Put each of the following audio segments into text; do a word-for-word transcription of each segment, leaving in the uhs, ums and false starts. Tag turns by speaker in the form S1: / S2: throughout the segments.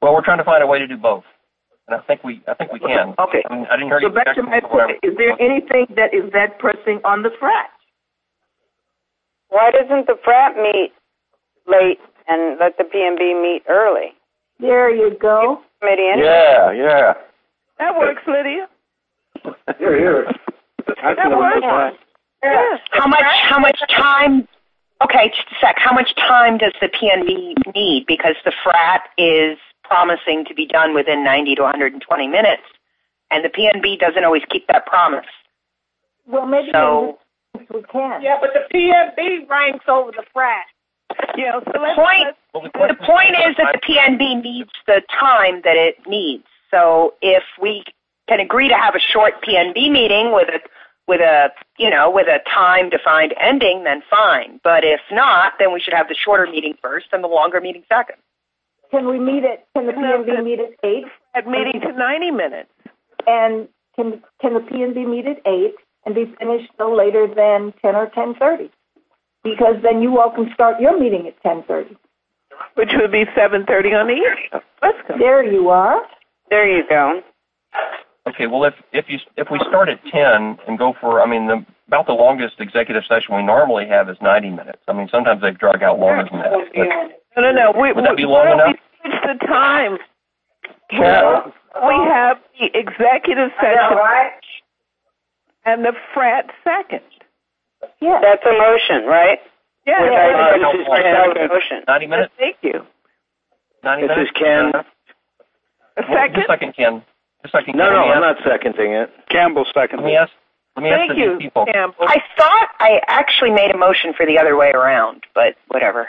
S1: Well, we're trying to find a way to do both, and I think we I think we can.
S2: Okay.
S1: I mean, I didn't hear
S2: so
S1: you.
S2: back to my point. Is there anything that is that pressing on the frat?
S3: Why doesn't the frat meet late and let the P and B meet early?
S4: There you go.
S3: Committee anyway.
S5: Yeah, yeah.
S6: That works, Lydia.
S5: Here, here.
S6: That works.
S7: Yes. How much? How much time? Okay, just a sec. How much time does the P N B need? Because the frat is promising to be done within ninety to one hundred twenty minutes, and the P N B doesn't always keep that promise.
S4: Well, maybe
S7: so,
S4: we can.
S6: Yeah, but the P N B ranks over the frat. Yeah, so let's,
S7: point,
S6: let's,
S7: the point is that the P N B needs the time that it needs. So if we can agree to have a short P N B meeting with a with a you know with a time defined ending, then fine. But if not, then we should have the shorter meeting first and the longer meeting second.
S4: Can we meet at? Can the P N B meet at eight?
S6: At meeting to ninety minutes.
S4: And can can the P N B meet at eight and be finished no later than ten or ten thirty? Because then you all can start your meeting at ten thirty.
S6: Which would be seven thirty on the evening. Let's go.
S4: There you are.
S3: There you go.
S1: Okay, well, if if you if we start at ten and go for, I mean, the, about the longest executive session we normally have is ninety minutes. I mean, sometimes they've drug out longer than that.
S6: No, no, no. We,
S1: would that be
S6: we,
S1: long enough?
S6: We switch the time.
S1: Yeah.
S6: We have the executive session
S3: right?
S6: and the frat second.
S4: Yeah.
S3: That's a motion, right?
S6: Yeah.
S3: Which
S6: yeah.
S3: I,
S1: Uh,
S3: this is Marcel's motion.
S1: ninety minutes?
S6: Thank you.
S1: ninety
S5: This
S1: minutes?
S5: is Ken.
S1: Uh,
S6: A
S1: well,
S6: second?
S1: Just a second, Ken. Just a second,
S5: No,
S1: Ken.
S5: no,
S1: Let me
S5: I'm
S1: ask-
S5: not seconding it.
S8: Campbell
S1: Let
S8: seconded.
S1: me ask, let me ask
S6: Thank
S1: the
S6: you,
S1: people.
S6: Campbell.
S7: I thought I actually made a motion for the other way around, but whatever.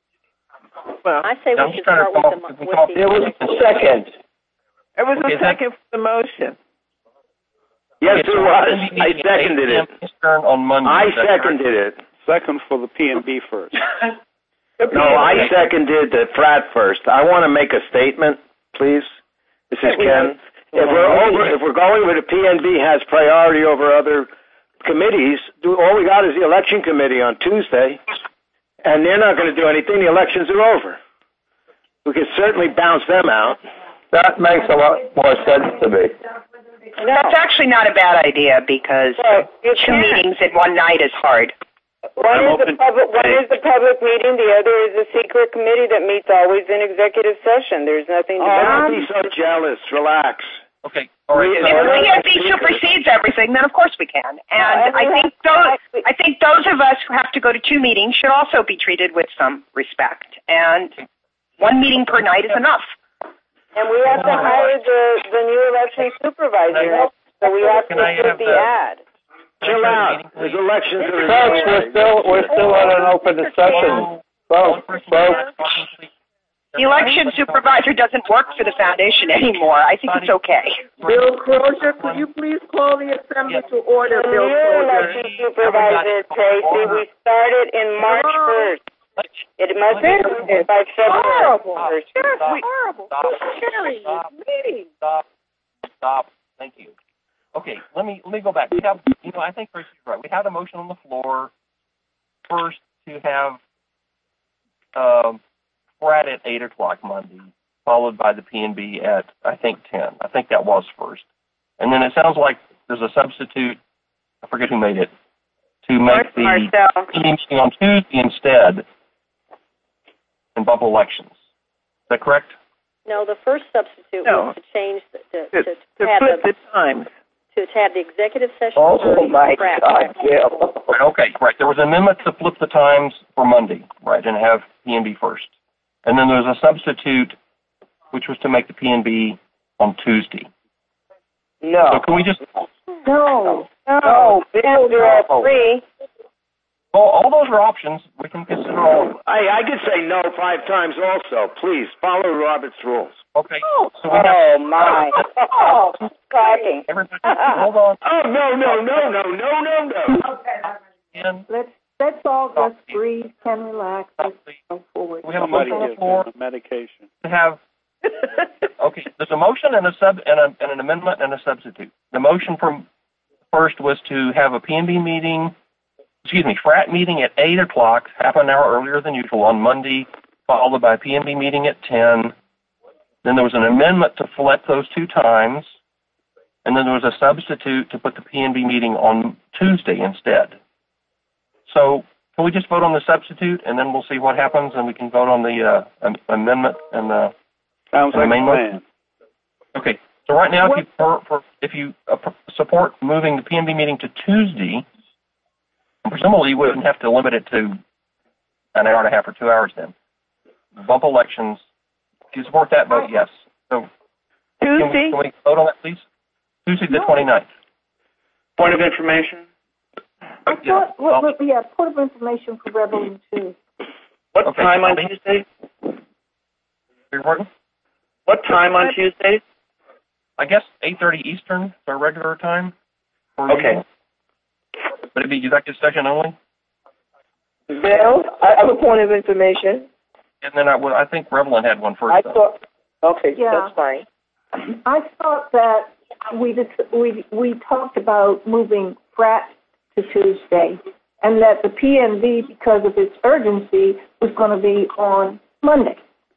S6: Well,
S9: I say
S1: I'm
S9: we
S1: just
S9: should
S1: trying
S9: start
S1: to
S9: with
S1: come
S9: the,
S1: up- we
S9: with
S1: come up-
S9: the
S5: It was the second.
S6: it was
S1: Okay,
S6: a second for the motion.
S5: Yes,
S1: Okay,
S5: it
S1: so
S5: was.
S1: we're gonna be
S5: I
S1: meeting at
S5: seconded
S1: eight
S5: it.
S1: p m Eastern on Monday.
S5: I
S1: Is that correct?
S5: seconded it.
S8: Second for the P and B first.
S5: No, I seconded the frat first. I want to make a statement, please. This is Ken. If we're over, if we're going with a P N B has priority over other committees, do, all we got is the election committee on Tuesday, and they're not going to do anything. The elections are over. We could certainly bounce them out.
S10: That makes a lot more sense to me.
S3: No.
S7: That's actually not a bad idea because
S3: Well, you
S7: two
S3: can.
S7: meetings in one night is hard.
S3: One
S5: I'm
S3: is,
S5: open
S3: the public,
S5: to
S3: one
S5: debate.
S3: is the public meeting, the other is a secret committee that meets always in executive session. There's nothing to
S5: Don't
S3: do.
S5: be so jealous. Relax.
S1: Okay, all right.
S5: We-
S1: so-
S7: If the P N B
S5: Speaker.
S7: supersedes everything, then of course we can. And
S3: No,
S7: I think those,
S3: actually-
S7: I think those of us who have to go to two meetings should also be treated with some respect. And one meeting per night is enough.
S3: And we have to hire the, the new election supervisor, so we have to
S1: Can I
S3: put
S1: have
S3: the
S1: the-
S3: ad.
S5: Chill out. There's elections that are
S10: Folks, we're still we're still on an open discussion. Folks, folks.
S7: The election supervisor doesn't work for the foundation anymore. I think it's okay.
S6: Bill Crozier, could you please call the assembly to order,
S3: The
S6: Bill
S3: new
S6: Crozier?
S3: election supervisor, Tracy, we started in March first. It must be by February
S6: Horrible.
S3: first.
S6: Seriously, horrible. Scary meeting.
S1: Stop. Stop. Thank you. Okay, let me let me go back. We have, you know, I think Tracy's right. We had a motion on the floor first to have um, frat at eight o'clock Monday, followed by the P and B at I think ten. I think that was first, and then it sounds like there's a substitute. I forget who made it to make the
S3: Marcel.
S1: meeting on Tuesday instead and bump elections. Is that correct?
S9: No, the first substitute
S6: No.
S9: was to change the, to,
S6: To,
S9: to,
S6: to
S9: have
S6: flip
S9: the,
S6: the times.
S9: to have the executive session.
S10: Oh
S9: early,
S10: my
S9: frat
S10: God,
S9: second.
S10: Jill.
S1: Okay, right. There was an amendment to flip the times for Monday, right, and have P and B first. And then there was a substitute, which was to make the P and B on Tuesday. So
S10: No.
S1: can we just,
S4: No.
S3: No, Bill, do all three.
S1: well, all those are options. We can consider all.
S5: I, I could say no five times also. Please, follow Robert's rules.
S1: Okay. So we have
S3: Oh, my. Oh, shocking.
S1: everybody. Hold on.
S5: Oh, no, no, no, no, no, no, no.
S1: Ken,
S4: Let's let's all just breathe, can relax, let's go forward.
S1: we have a
S8: Somebody
S1: motion on the
S8: gives
S1: floor
S8: them the medication.
S1: to have. Okay, there's a motion and a sub and, a, and an amendment and a substitute. The motion from first was to have a P and B meeting, excuse me, frat meeting at eight o'clock, half an hour earlier than usual on Monday, followed by a P and B meeting at ten, Then there was an amendment to select those two times, and then there was a substitute to put the P N B meeting on Tuesday instead. So can we just vote on the substitute, and then we'll see what happens, and we can vote on the uh, am- amendment and the,
S8: Sounds
S1: and the
S8: like
S1: main
S8: a
S1: motion?
S8: plan.
S1: Okay. So right now, if you, for, for, if you uh, support moving the P N B meeting to Tuesday, presumably you wouldn't have to limit it to an hour and a half or two hours then. Bump elections. If you support that, vote yes. So
S11: Tuesday?
S1: Can we, can we vote on that, please? Tuesday the twenty-ninth.
S10: Point of information?
S4: I thought, well, well, yeah, point of information for Rebel too.
S10: What
S1: Okay.
S10: time on Tuesday?
S1: Your pardon?
S10: What time on Tuesday?
S1: I guess eight thirty Eastern is our regular time. for
S10: Okay.
S1: meeting. Would it be executive session only?
S2: Bill, I have a point of information.
S1: And then I, well, I think Revlin had one first.
S2: I
S1: though.
S2: thought, okay,
S4: Yeah.
S2: that's fine.
S4: I thought that we just, we we talked about moving Pratt to Tuesday, and that the P N B, because of its urgency, was going to be on Monday.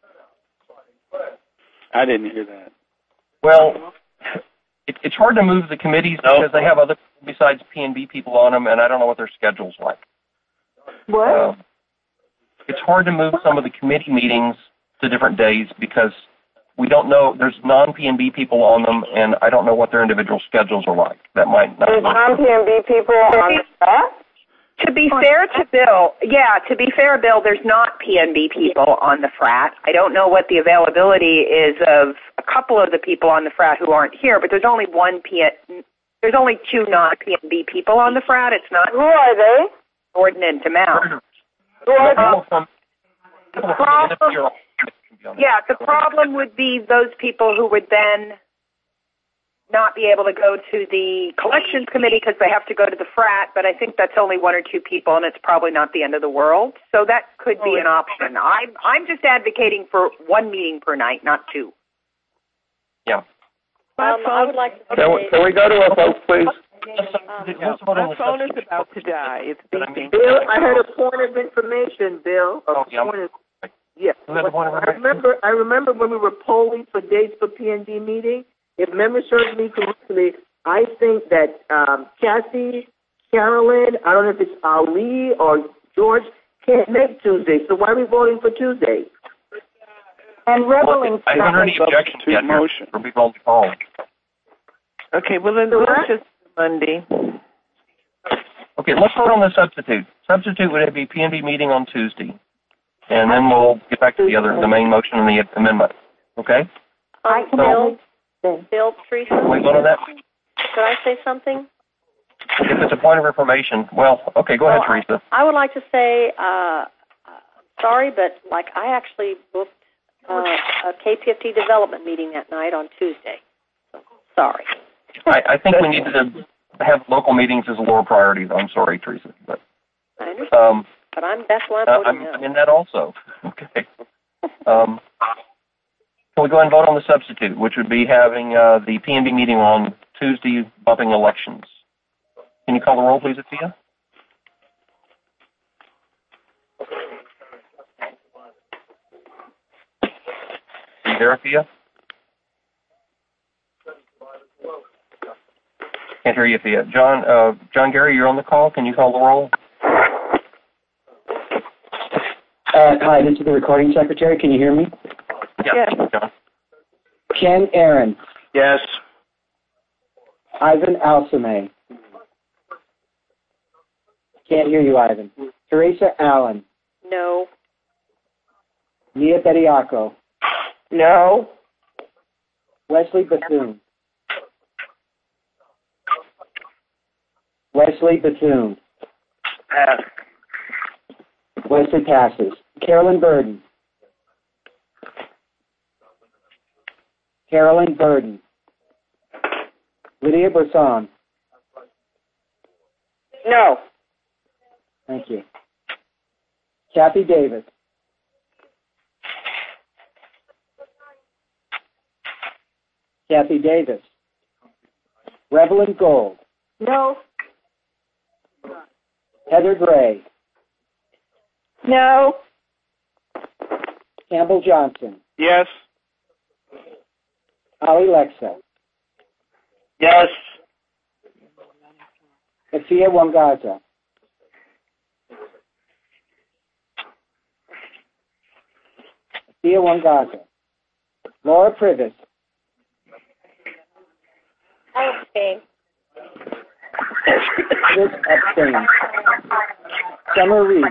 S8: I didn't hear that.
S1: Well, it, it's hard to move the committees
S10: No.
S1: because they have other besides P N B people on them, and I don't know what their schedule's like.
S4: What?
S1: Uh, it's hard to move some of the committee meetings to different days because we don't know. There's non-P N B people on them, and I don't know what their individual schedules are like. That might not.
S3: There's
S1: work.
S3: non-P N B people on the staff?
S7: To be fair to Bill, yeah, to be fair, Bill, there's not P N B people on the frat. I don't know what the availability is of a couple of the people on the frat who aren't here, but there's only one P N, there's only two non-P N B people on the frat. It's not.
S3: Who are they?
S7: Jordan and Tamel.
S3: Who are they?
S1: People from- people
S7: The
S1: from
S7: problem,
S1: the N F P R can be on
S7: yeah, the
S1: that.
S7: problem would be those people who would then not be able to go to the collections committee because they have to go to the frat, but I think that's only one or two people, and it's probably not the end of the world. So that could be an option. I'm I'm just advocating for one meeting per night, not two.
S1: Yeah.
S9: Um, I would like to
S10: Can we,
S9: say,
S10: can we go to a vote, please?
S9: um,
S1: Let's vote on
S11: My
S1: the
S11: phone is
S1: substitute.
S11: about to die. It's
S1: But I
S11: beeping.
S1: mean-
S2: Bill, I had a point of information, Bill. A
S1: Oh, yeah.
S2: point of, yeah.
S1: Who had the point of
S2: I
S1: information?
S2: remember, I remember when we were polling for dates for P N D meeting. If memory serves me correctly, I think that um, Kathy, Carolyn, I don't know if it's Ali or George, can't make Tuesday. So why are we voting for Tuesday?
S4: And Rebel
S1: Well, I haven't heard any objections
S8: Substitute
S1: yet here
S8: motion.
S1: from people on the call.
S11: Okay, well then
S2: So
S11: let's
S2: what?
S11: just Monday.
S1: Okay, let's vote on the substitute. Substitute would be P N B meeting on Tuesday, and then we'll get back to the other, the main motion and the amendment. Okay?
S4: I
S9: um,
S4: can
S9: Bill,
S4: only say.
S9: Bill, Teresa,
S1: Can we vote on that?
S9: could I say something?
S1: If it's a point of information, well, okay, go ahead,
S9: Well,
S1: Teresa.
S9: I would like to say, uh, uh, sorry, but like I actually booked uh, a K P F T development meeting that night on Tuesday. So, sorry.
S1: I, I think we need to have local meetings as a lower priority. I'm sorry, Teresa, but
S9: I understand,
S1: um,
S9: but I'm that's why I'm
S1: uh,
S9: voting
S1: I'm,
S9: no.
S1: I'm in that also. Okay. Um, can we go ahead and vote on the substitute, which would be having uh, the P N B meeting on Tuesday, bumping elections? Can you call the roll, please, Athea? Are you there, Athea? Can't hear you, Athea. John, uh, John Gary, you're on the call. Can you call the roll?
S12: Uh, hi, this is the recording secretary. Can you hear me?
S1: Yeah, John.
S12: Ken Aaron,
S5: Yes.
S12: Ivan Alsame. Can't hear you, Ivan. Teresa Allen,
S9: No.
S12: Nia Bediaco,
S2: No.
S12: Wesley Bethune. Wesley Bethune.
S10: Pass.
S12: Wesley passes. Carolyn Burden. Carolyn Burden. Lydia Brisson.
S3: No.
S12: Thank you. Kathy Davis. Kathy Davis. Revelyn Gold.
S4: No.
S12: Heather Gray.
S4: No.
S12: Campbell Johnson.
S8: Yes.
S13: Ali Lexa.
S10: Yes.
S13: Afia Wangaza. Afia Wangaza. Laura Privis.
S6: I abstain.
S13: Chris abstains. Summer Reed.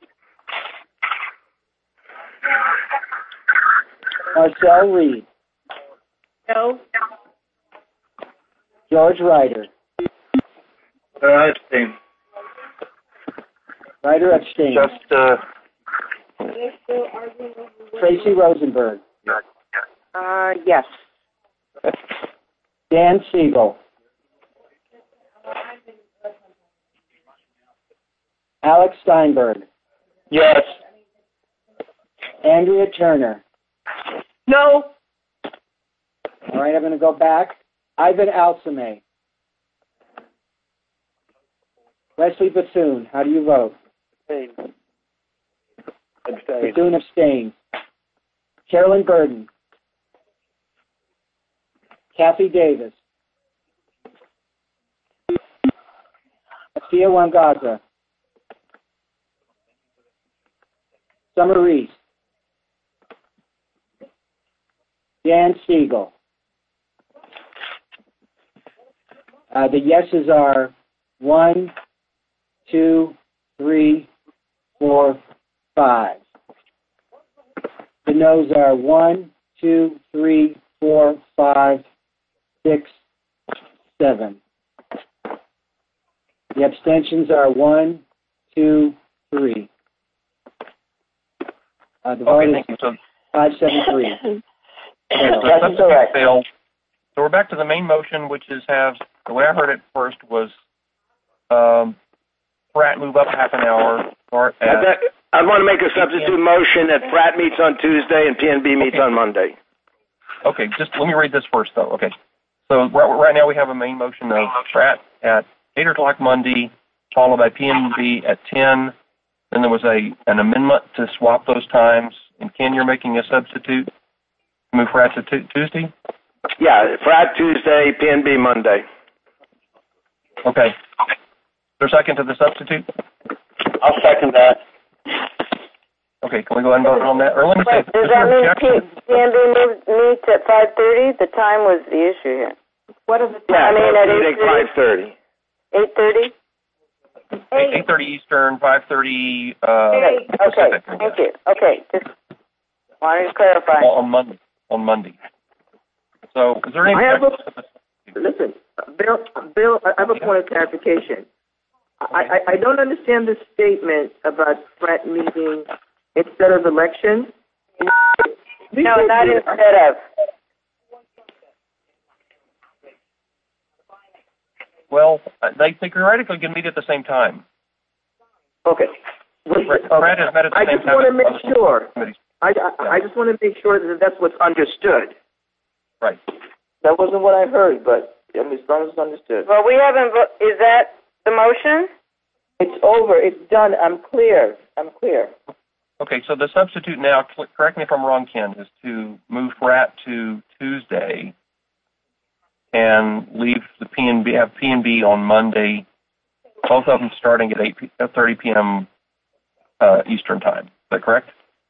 S13: Marcel Reed.
S6: No.
S13: George Ryder.
S10: Uh, I abstain.
S13: Ryder abstains.
S10: Just, uh...
S13: Tracy Rosenberg.
S11: Uh, yes.
S13: Dan Siegel. Alex Steinberg.
S10: Yes.
S13: Andrea Turner.
S6: No.
S13: All right, I'm going to go back. Ivan Alsame. Leslie Bethune, how do you vote?
S10: Abstain. Abstain.
S13: Bethune abstains. Carolyn Burden. Kathy Davis. Afia Wangaza. Summer Reese. Dan Siegel. Uh, the yeses are one, two, three, four, five. The noes are one, two, three, four, five, six, seven. The abstentions are one, two, three. Uh, the vote
S1: Okay,
S13: is
S1: thank you. So,
S13: five, seven, three.
S1: That's correct. So we're back to the main motion, which is have, the way I heard it first was um, Pratt move up half an hour. Or at,
S5: I, I want to make a substitute motion that Pratt meets on Tuesday and P N B meets
S1: okay.
S5: on Monday.
S1: Okay, just let me read this first, though. Okay. So right, right now we have a main motion of Pratt at eight o'clock Monday, followed by P N B at ten. Then there was a an amendment to swap those times. And Ken, you're making a substitute to move Pratt to t- Tuesday?
S5: Yeah, Pratt Tuesday, P N B Monday.
S1: Okay. Is there a second to the substitute?
S10: I'll second that.
S1: Okay, can we go ahead and vote on that? Or let me say,
S3: Does that mean P N B meets at five thirty? The time was the issue here.
S4: What is the
S5: Yeah,
S3: I mean, at
S5: five thirty.
S3: eight thurty?
S1: eight thirty Eastern, five thirty uh,
S3: Okay,
S1: Pacific.
S3: okay, thank you. Okay, just wanted to clarify.
S1: Well, on Monday. On Monday. So, is there any?
S2: I have a, listen, Bill. Bill, I have a point of clarification. I, I, I don't understand the statement about Pratt meeting instead of election.
S3: No, not instead of.
S1: Well, they theoretically can meet at the same time.
S2: Okay.
S1: Pratt has met at the
S2: I
S1: same
S2: just
S1: time.
S2: want to make sure. I, I,
S1: Yeah.
S2: I just want to make sure that that's what's understood.
S1: Right.
S2: That wasn't what I heard, but I mean, as long as it's understood.
S3: Well, we haven't, vo- is that the motion?
S2: It's over. It's done. I'm clear. I'm clear.
S1: Okay, so the substitute now, cl- correct me if I'm wrong, Ken, is to move Pratt to Tuesday and leave the P N B, have P N B on Monday, both of them starting at eight thirty p.m. Uh, Eastern time. Is that correct?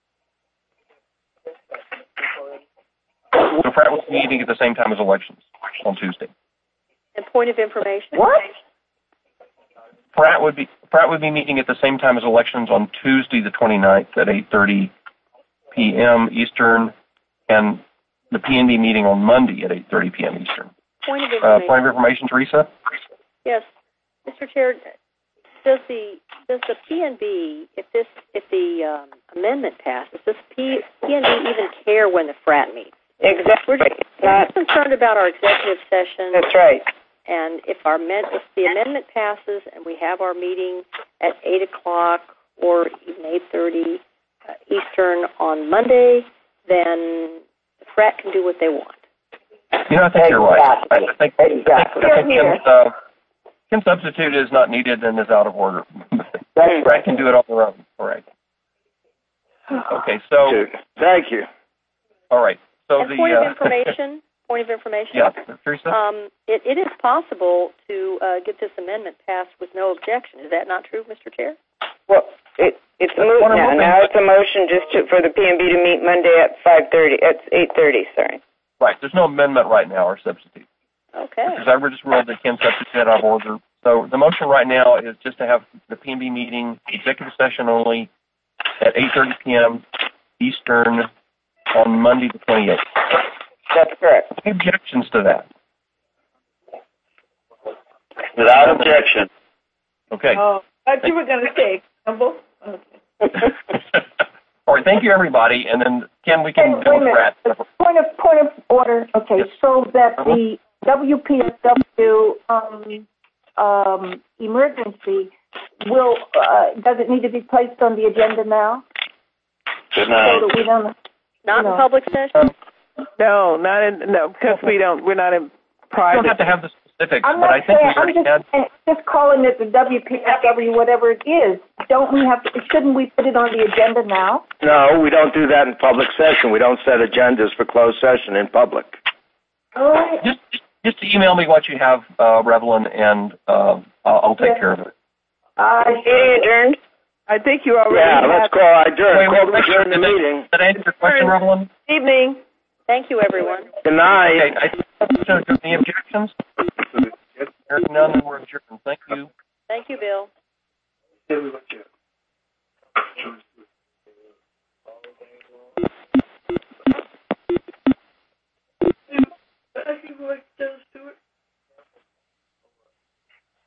S1: So Pratt was meeting at the same time as elections on Tuesday.
S9: And point of information?
S2: What?
S1: Pratt would be Pratt would be meeting at the same time as elections on Tuesday the twenty-ninth at eight thirty p.m. Eastern, and the P N B meeting on Monday at eight thirty p.m. Eastern.
S9: Point of
S1: Uh,
S9: information.
S1: point of information, Teresa?
S9: Yes, Mister Chair, does the does the P N B, if this if the um, amendment passes, does P, PNB even care when the FRAT meets?
S3: Exactly.
S9: We're just, we're just concerned about our executive session.
S3: That's right.
S9: And if our men, if the amendment passes and we have our meeting at eight o'clock or even eight thirty uh, Eastern on Monday, then the FRAT can do what they want.
S1: You know, I think you're right. I, I think,
S2: Exactly.
S1: I think, I think Kim's, uh, Kim's substitute is not needed and is out of order.
S2: That's
S1: Brad can do it on their own. All right. Okay, so
S5: Thank you.
S1: all right. So
S9: And
S1: the
S9: point of
S1: uh,
S9: information, point of information?
S1: Yeah, Teresa?
S9: Um, it, it is possible to uh, get this amendment passed with no objection. Is that not true, Mister Chair?
S3: Well, it, it's
S1: That's
S3: moot
S1: what I'm
S3: now.
S1: hoping.
S3: Now it's a motion just to, for the P and B to meet Monday at five thirty. At eight thirty. Sorry.
S1: Right. There's no amendment right now or substitute.
S9: Okay.
S1: Because I just ruled that Ken substituted out of order. So the motion right now is just to have the P and B meeting, executive session only, at eight thirty p.m. Eastern on Monday the twenty-eighth.
S3: That's correct.
S1: Any objections to that?
S10: Without objection.
S1: Okay.
S6: Oh, I thought you were going to say Campbell. Okay.
S1: All right. Thank you, everybody. And then, Ken, we can
S4: Wait,
S1: go
S4: wait a
S1: with
S4: minute.
S1: Brad.
S4: Point of point of order. Okay,
S1: Yes.
S4: so that
S1: Uh-huh.
S4: the W P S W um, um, emergency will uh, does it need to be placed on the agenda now?
S10: Good
S4: So
S10: night.
S4: that we don't.
S9: Not
S4: No.
S9: in public session?
S14: No, not in, no, because we don't, we're not in
S1: You
S14: private.
S1: don't have to have the specifics,
S4: I'm
S1: but
S4: not
S1: I think
S4: saying.
S1: we already
S4: I'm
S1: had.
S4: just, saying, just calling it the W P S W, whatever it is. Don't we have? To, shouldn't we put it on the agenda now?
S5: No, we don't do that in public session. We don't set agendas for closed session in public.
S4: Oh,
S1: Just, just to email me what you have, uh, Revlin, and uh, I'll, I'll take
S4: Yeah.
S1: care of it.
S4: uh,
S3: Meeting adjourned.
S14: I think you already
S5: Yeah,
S14: have.
S5: let's call adjourn.
S1: Wait,
S5: Call
S1: wait, wait.
S5: adjourn the meeting.
S1: Did that answer your question, Revlin?
S6: Evening.
S9: Thank you, everyone.
S5: Good night.
S1: Okay. I, so, any objections? There's none. We're adjourned. Thank you.
S9: Thank you, Bill.
S6: I think we're